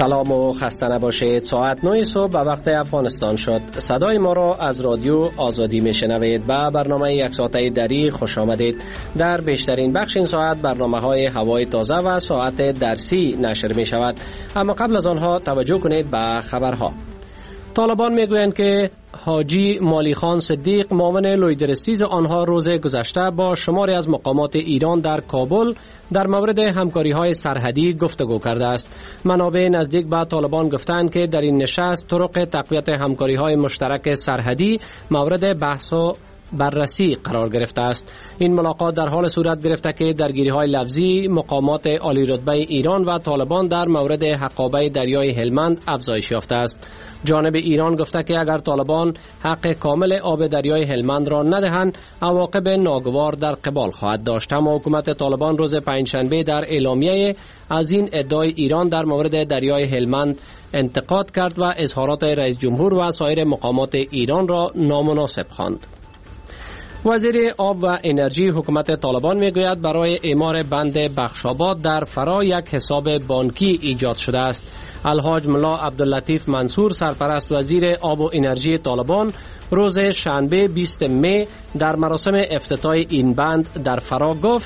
سلام و خسته نباشید. ساعت 9 صبح به وقت افغانستان شد. صدای ما را از رادیو آزادی میشنوید. به برنامه یک ساعته دری خوش آمدید. در بیشترین بخش این ساعت برنامه های هوای تازه و ساعت درسی نشر می شود. اما قبل از آنها توجه کنید به خبرها. طالبان میگویند که حاجی مالی خان صدیق معاون لویدرستیز آنها روز گذشته با شماری از مقامات ایران در کابل در مورد همکاری‌های سرحدی گفتگو کرده است. منابع نزدیک به طالبان گفتند که در این نشست طرق تقویت همکاری‌های مشترک سرحدی مورد بحث و بررسی قرار گرفته است. این ملاقات در حال صورت گرفته که درگیری‌های لفظی مقامات عالی رتبه ایران و طالبان در مورد حقابه دریای هلمند افزایش یافته است. جانب ایران گفته که اگر طالبان حق کامل آب دریای هلمند را ندهند، عواقب ناگوار در قبال خواهد داشت. اما حکومت طالبان روز پنجشنبه در اعلامیه از این ادعای ایران در مورد دریای هلمند انتقاد کرد و اظهارات رئیس جمهور و سایر مقامات ایران را نامناسب خواند. وزیر آب و انرژی حکومت طالبان میگوید برای اعمار بند بخشاباد در فرا یک حساب بانکی ایجاد شده است. الحاج ملا عبداللطیف منصور سرپرست وزیر آب و انرژی طالبان روز شنبه 20 می در مراسم افتتاح این بند در فرا گفت: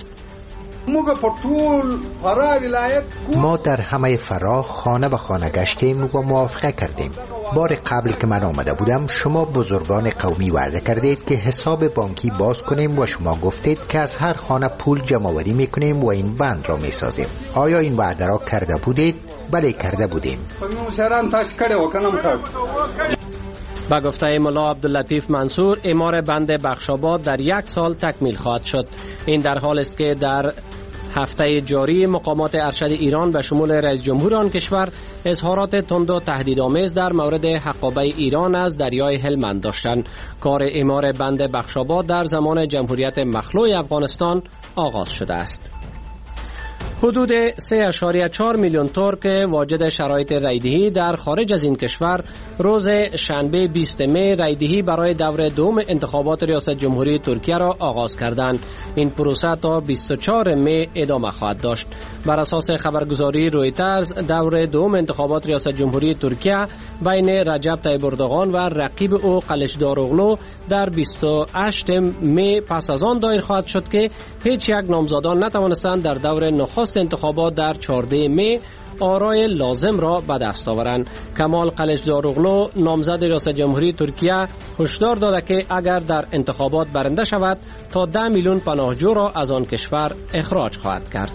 ما در همه فرا خانه به خانه گشتیم و موافقه کردیم. بار قبل که من آمده بودم شما بزرگان قومی وعده کردید که حساب بانکی باز کنیم و شما گفتید که از هر خانه پول جمع آوری میکنیم و این بند را میسازیم. آیا این وعده را کرده بودید؟ بله کرده بودیم. با گفته ملا عبداللطیف منصور اعمار بند بخشاباد در 1 سال تکمیل خواهد شد. این در حال است که در هفته جاری مقامات ارشد ایران به شمول رئیس جمهور آن کشور اظهارات تند و تهدیدآمیز در مورد حقابه ایران از دریای هلمند داشتند. کار اعمار بند بخشاباد در زمان جمهوریت مخلوع افغانستان آغاز شده است. حدود 3.4 میلیون ترک واجد شرایط رایدهی در خارج از این کشور روز شنبه 20 می رایدهی برای دور دوم انتخابات ریاست جمهوری ترکیه را آغاز کردند. این پروسه تا 24 می ادامه خواهد داشت. بر اساس خبرگزاری رویترز دور دوم انتخابات ریاست جمهوری ترکیه بین رجب طیب اردوغان و رقیب او قلچداروغلو در 28 می پس از آن دایر خواهد شد که هیچ یک نامزدان نتوانستند در دور نخست انتخابات در 14 می آرای لازم را به دست آورند. کمال قلچداروغلو نامزد ریاست جمهوری ترکیه هشدار داده که اگر در انتخابات برنده شود تا 10 میلیون پناهجو را از آن کشور اخراج خواهد کرد.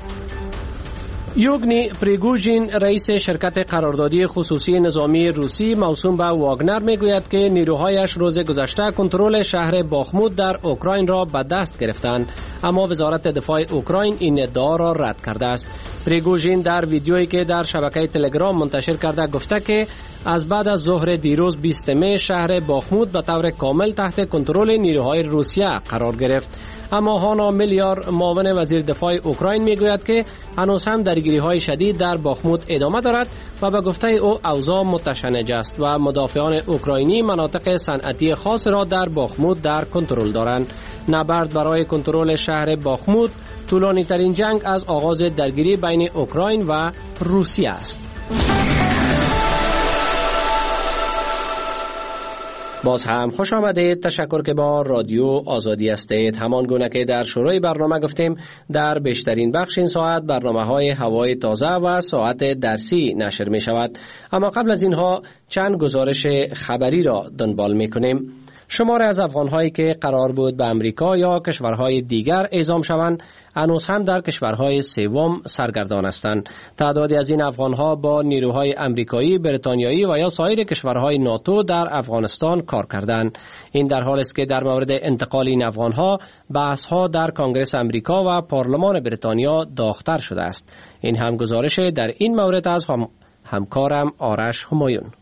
یوگنی پریگوژین رئیس شرکت قراردادی خصوصی نظامی روسی موسوم به واگنر میگوید که نیروهایش روز گذشته کنترل شهر باخموت در اوکراین را به دست گرفتند، اما وزارت دفاع اوکراین این ادعا را رد کرده است. پریگوژین در ویدیویی که در شبکه تلگرام منتشر کرده گفته که از بعد از ظهر دیروز 20 می شهر باخموت به طور کامل تحت کنترل نیروهای روسیه قرار گرفت. اما هانا میلیار معاون وزیر دفاع اوکراین میگوید که هنوز هم درگیری‌های شدید در باخموت ادامه دارد و به گفته او اوضاع متشنج است و مدافعان اوکراینی مناطق صنعتی خاص را در باخموت در کنترل دارند. نبرد برای کنترل شهر باخموت طولانی ترین جنگ از آغاز درگیری بین اوکراین و روسیه است. باز هم خوش آمدید. تشکر که با رادیو آزادی هستید. همان گونه که در شروع برنامه گفتیم در بیشترین بخش این ساعت برنامه های هوای تازه و ساعت درسی نشر می شود. اما قبل از اینها چند گزارش خبری را دنبال می کنیم. شمار از افغان‌هایی که قرار بود به امریکا یا کشورهای دیگر اعزام شوند هنوز هم در کشورهای سوم سرگردان هستند. تعدادی از این افغان‌ها با نیروهای امریکایی، بریتانیایی و یا سایر کشورهای ناتو در افغانستان کار کردند. این در حالی است که در مورد انتقال این افغان‌ها بحث‌ها در کنگره امریکا و پارلمان بریتانیا داغ‌تر شده است. این هم گزارش در این مورد از همکارم آرش همایون.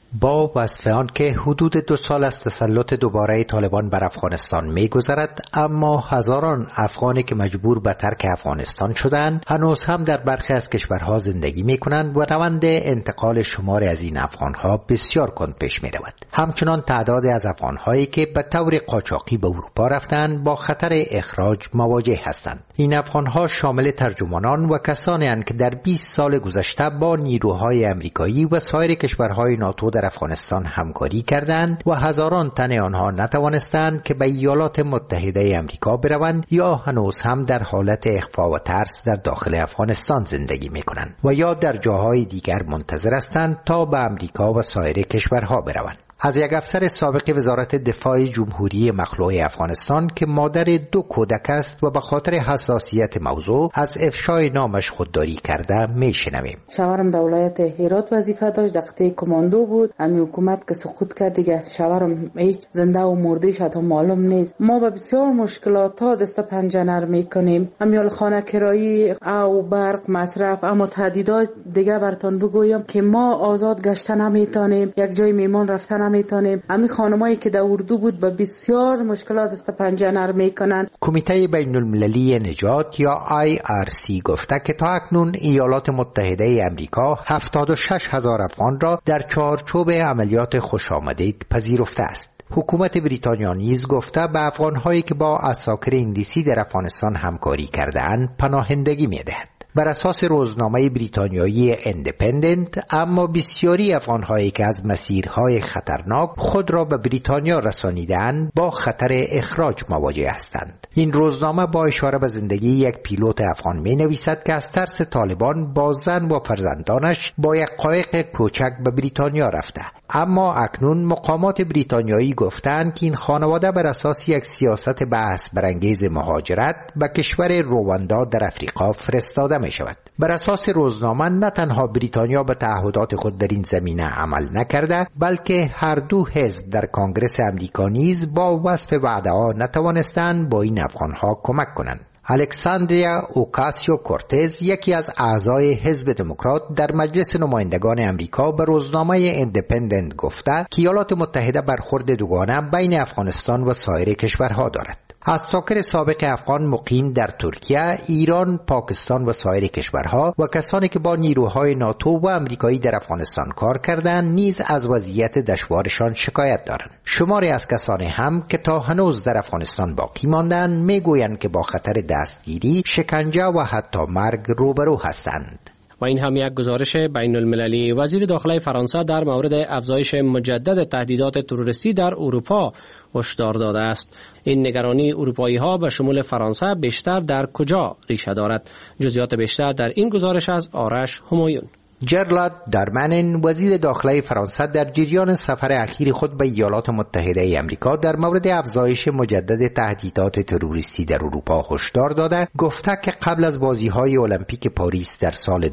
با وصف آن که حدود 2 سال از تسلط دوباره طالبان بر افغانستان می‌گذرد، اما هزاران افغانی که مجبور به ترک افغانستان شدند هنوز هم در برخی از کشورها زندگی می‌کنند و روند انتقال شماری از این افغان‌ها بسیار کند پیش می‌رود. همچنان تعدادی از افغان‌هایی که به طور قاچاقی به اروپا رفتند با خطر اخراج مواجه هستند. این افغان‌ها شامل ترجمانان و کسانی اند که در 20 سال گذشته با نیروهای آمریکایی و سایر کشورهای ناتو در افغانستان همکاری کردند و هزاران تن آنها نتوانستند که به ایالات متحده آمریکا بروند یا هنوز هم در حالت اخفا و ترس در داخل افغانستان زندگی می‌کنند و یا در جاهای دیگر منتظر هستند تا به آمریکا و سایر کشورها بروند. از یک افسر سابق وزارت دفاع جمهوری مخلوع افغانستان که مادر 2 کودک است و به خاطر حساسیت موضوع از افشای نامش خودداری کرده میشنویم. شوهرم در ولایت هرات وظیفه داشت، دقیقه کماندو بود. امی حکومت که سقوط کرد دیگه شوهرم هیچ زنده و مرده شد معلوم نیست. ما به بسیار مشکلات تا دست پنجه نرم میکنیم. امیال خانه کرایی او برق مصرف، اما تهدیدات دیگه براتون بگویم که ما آزاد گشتن نمیتونیم، یک جای میمان رفتن نمیتونیم. همین خانمایی که در اردو بود به بسیار مشکلات دست پنجه نرم میکنن. کمیته بین المللی نجات یا IRC گفته که تا اکنون ایالات متحده آمریکا 76,000 افغان را در چارچوب عملیات خوشامدید پذیرفته است. حکومت بریتانیا نیز گفته به افغان‌هایی که با عساکر انگلیسی در افغانستان همکاری کرده‌اند پناهندگی می‌دهد. بر اساس روزنامه بریتانیایی اندپندنت، اما بسیاری افغان‌هایی که از مسیرهای خطرناک خود را به بریتانیا رسانیدند با خطر اخراج مواجه هستند. این روزنامه با اشاره به زندگی یک پیلوت افغان می‌نویسد که از ترس طالبان با زن و فرزندانش با یک قایق کوچک به بریتانیا رفته، اما اکنون مقامات بریتانیایی گفتند که این خانواده بر اساس یک سیاست بحث برانگیز مهاجرت به کشور رواندا در افریقا فرستاده می شود. بر اساس روزنامه نه تنها بریتانیا به تعهدات خود در این زمینه عمل نکرده، بلکه هر دو حزب در کنگره آمریکا نیز با وصف وعده‌ها نتوانستند با این افغان‌ها کمک کنند. الکساندریا اوکاسیو کورتز، یکی از اعضای حزب دموکرات در مجلس نمایندگان امریکا، به روزنامه اندپندنت گفته که ایالات متحده برخورد دوگانه بین افغانستان و سایر کشورها دارد. عساکر سابق افغان مقیم در ترکیه، ایران، پاکستان و سایر کشورها و کسانی که با نیروهای ناتو و آمریکایی در افغانستان کار کردند نیز از وضعیت دشوارشان شکایت دارند. شماری از کسانی هم که تا هنوز در افغانستان باقی ماندند میگویند که با خطر دستگیری، شکنجه و حتی مرگ روبرو هستند. و این هم یک گزارش بین المللی. وزیر داخله فرانسه در مورد افزایش مجدد تهدیدات تروریستی در اروپا هشدار داده است. این نگرانی اروپایی ها به شمول فرانسه بیشتر در کجا ریشه دارد؟ جزئیات بیشتر در این گزارش از آرش همایون. جرالد دارمانن، وزیر داخله فرانسه، در جریان سفر اخیر خود به ایالات متحده آمریکا در مورد افزایش مجدد تهدیدات تروریستی در اروپا هشدار داده، گفته که قبل از بازی‌های المپیک پاریس در سال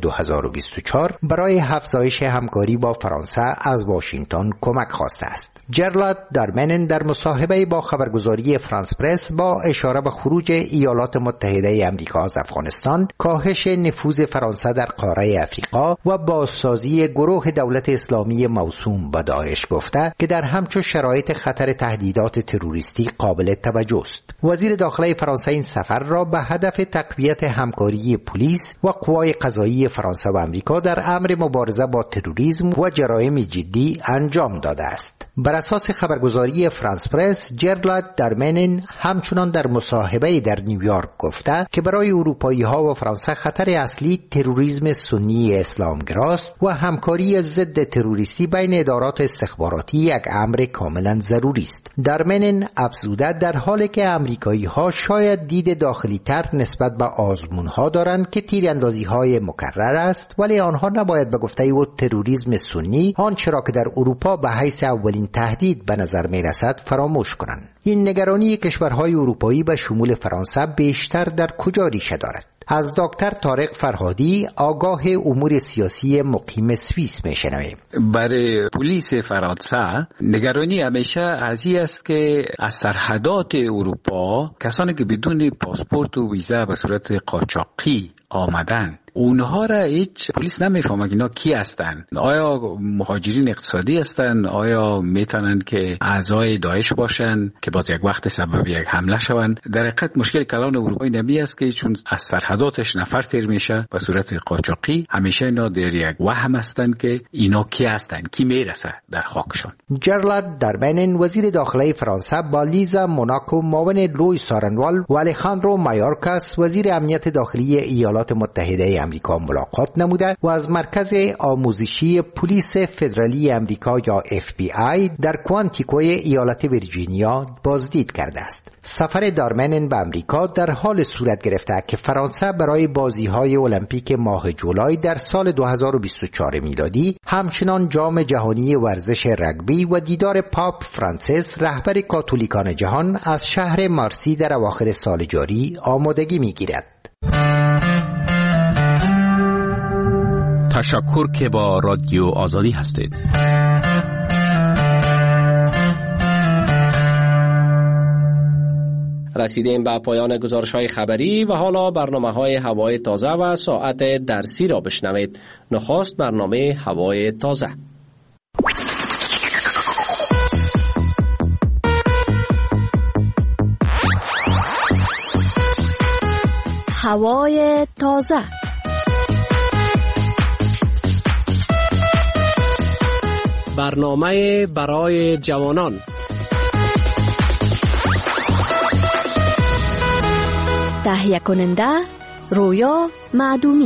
2024 برای افزایش همکاری با فرانسه از واشنگتن کمک خواسته است. جرالد دارمانن در مصاحبه با خبرگزاری فرانس پرس با اشاره به خروج ایالات متحده آمریکا از افغانستان، کاهش نفوذ فرانسه در قاره افریقا و بازسازی گروه دولت اسلامی موسوم به داعش گفته که در همچون شرایط خطر تهدیدات تروریستی قابل توجه است. وزیر داخله فرانسه این سفر را به هدف تقویت همکاری پلیس و قوای قضایی فرانسه و آمریکا در امر مبارزه با تروریسم و جرایم جدی انجام داده است. بر اساس خبرگزاری فرانس پرس، جرالد دارمانن همچنان در مصاحبه در نیویورک گفته که برای اروپایی‌ها و فرانسه خطر اصلی تروریسم سنی اسلامگراست و همکاری ضد تروریستی بین ادارات استخباراتی یک امر کاملا ضروری است. دارمانن افزوده در حالی که آمریکایی‌ها شاید دید داخلی‌تر نسبت به آزمون‌ها دارند که تیراندازی‌های مکرر است، ولی آنها نباید به گفته او تروریسم سنی آنچه را که در اروپا به حیث اولین تهدید به نظر می‌رسد فراموش کنند. این نگرانی کشورهای اروپایی به شمول فرانسه بیشتر در کجا ریشه دارد؟ از دکتر طارق فرهادی، آگاه امور سیاسی مقیم سوئیس میشنویم. برای پلیس فرانسه نگرانی همیشه از این است که از سرحدات اروپا کسانی که بدون پاسپورت و ویزا به صورت قاچاقی آمدن اونها را هیچ پلیس نمیفهمه اینا کی هستن. آیا مهاجرین اقتصادی هستن؟ آیا میتونن که اعضای داعش باشن که باز یک وقت سبب یک حمله شوند؟ در حقیقت مشکل کلان اروپای نمی است که چون از سرحداتش نفر تیر میشه به صورت قاچاقی، همیشه اینا در یک وهم هستن که اینا کی هستن، کی میرسه در خاکشون. جرالد دارمنن وزیر داخلی فرانسه با لیزا موناکو معاون لوئیس آرنوال و الخاندرو مایورکاس وزیر امنیت داخلی ایالات متحده آمریکا ملاقات نموده و از مرکز آموزشی پلیس فدرالی آمریکا یا FBI در کوانتیکوی ایالت ویرجینیا بازدید کرده است. سفر دارمنن به آمریکا در حال صورت گرفته که فرانسه برای بازی‌های المپیک ماه جولای در سال 2024 میلادی همچنان جام جهانی ورزش رگبی و دیدار پاپ فرانسیس رهبر کاتولیکان جهان از شهر مارسی در اواخر سال جاری آمادگی می‌گیرد. تشکر که با رادیو آزادی هستید. رسیدیم به پایان گزارش‌های خبری و حالا برنامه‌های هوای تازه و ساعت درسی را بشنوید. نخست برنامه هوای تازه. هوای تازه. برنامه برای جوانان. تهیه کننده رویا معدومی.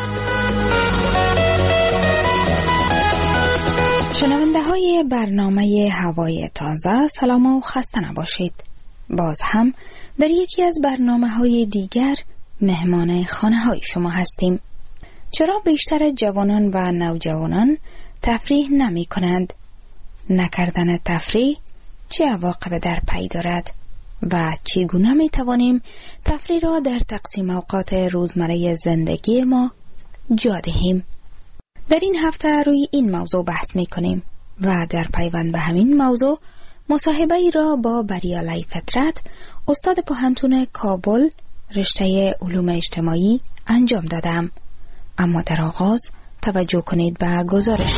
شنونده های برنامه هوای تازه، سلام و خسته نباشید. باز هم در یکی از برنامه های دیگر مهمان خانه های شما هستیم. چرا بیشتر جوانان و نوجوانان تفریح نمی کنند؟ نکردن تفریح چه عواقب در پی دارد؟ و چگونه می توانیم تفریح را در تقسیم اوقات روزمره زندگی ما جا دهیم؟ در این هفته روی این موضوع بحث می کنیم و در پیوند به همین موضوع مصاحبه‌ای را با بریالی فطرت، استاد پوهنتون کابل رشته علوم اجتماعی انجام دادم. اما در آغاز توجه کنید به گزارش.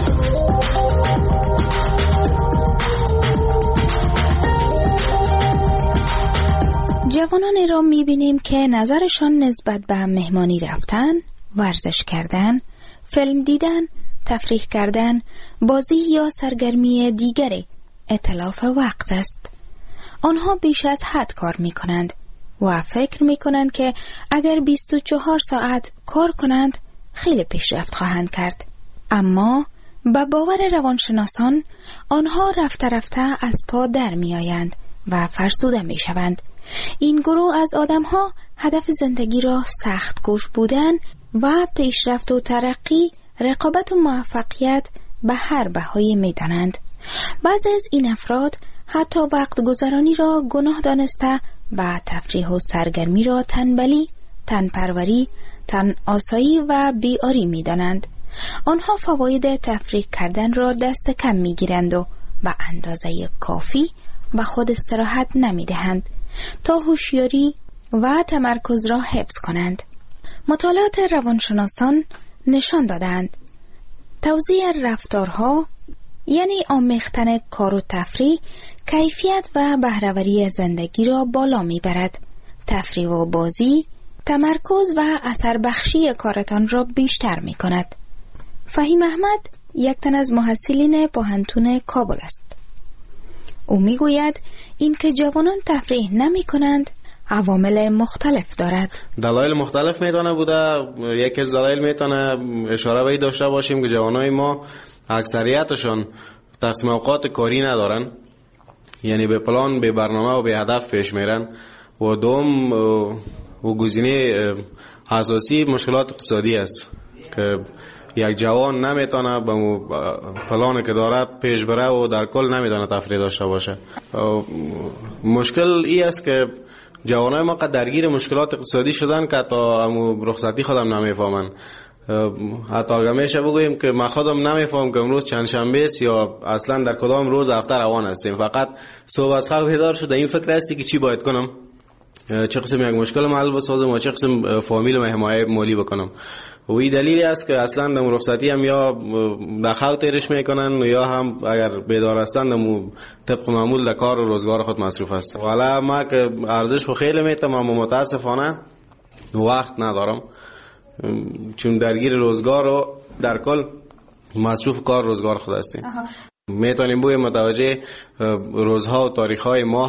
جوانانی را می‌بینیم که نظرشان نسبت به مهمانی رفتن، ورزش کردن، فیلم دیدن، تفریح کردن، بازی یا سرگرمی دیگری اتلاف وقت است. آنها بیش از حد کار می‌کنند و فکر می‌کنند که اگر 24 ساعت کار کنند خیلی پیشرفت خواهند کرد. اما به باور روانشناسان آنها رفته رفته از پا در می‌آیند و فرسوده می‌شوند. این گروه از آدم‌ها هدف زندگی را سخت کوش بودن و پیشرفت و ترقی، رقابت و موفقیت به هر بهایی می‌دانند. بعضی از این افراد حتی وقت گذرانی را گناه دانسته و تفریح و سرگرمی را تنبلی، تنپروری، تن آسایی و بیاری می‌دانند. آنها فواید تفریح کردن را دست کم می‌گیرند و به اندازه کافی و خود استراحت نمی‌دهند تا هوشیاری و تمرکز را حفظ کنند. مطالعات روانشناسان نشان دادند توزیع رفتارها، یعنی آمیختن کار و تفریح، کیفیت و بهره‌وری زندگی را بالا میبرد. تفریح و بازی تمرکز و اثر بخشی کارتان را بیشتر می کند. فهیم احمد یک تن از محصلین پوهنتون کابل است. او می گوید این که جوانان تفریح نمی کنند عوامل مختلف دارد. دلایل مختلف میتونه بوده. یکی از دلایل میتونه اشاره به این داشته باشیم که جوانای ما اکثریتشون تقسیم اوقات کاری ندارن، یعنی به پلان، به برنامه و به هدف پیش میرن. و دوم و گزینه اساسی مشکلات اقتصادی است که یک جوان نمیتونه به پلانی که داره پیش بره و در کل نمیتونه تفریح داشته باشه. مشکل ای است که جوانای ما قد درگیر مشکلات اقتصادی شدن که تا رخصتی خودم نمیفهمن. حتی اگر میشه بگوییم که ما خودم نمیفهم که امروز چند شنبه است یا اصلا در کدام روز هفته روان هستیم. فقط صبح از خواب بیدار شده این فکر هستی که چی باید کنم، چه قسم یک مشکل محل بسازم و چه قسم فامیل و حمایت مالی بکنم. و این دلیلی است که اصلا در رخصتی هم یا در خاو تیرش میکنن یا هم اگر بیدار هستن طبق معمول در کار و روزگار خود مصروف هست. حالا ما که ارزش خو خیلی میتم اما متاسفانه وقت ندارم، چون درگیر روزگار و در کل مصروف کار روزگار خود هستیم. میتونیم بوی متوجه روزها و تاریخهای ماه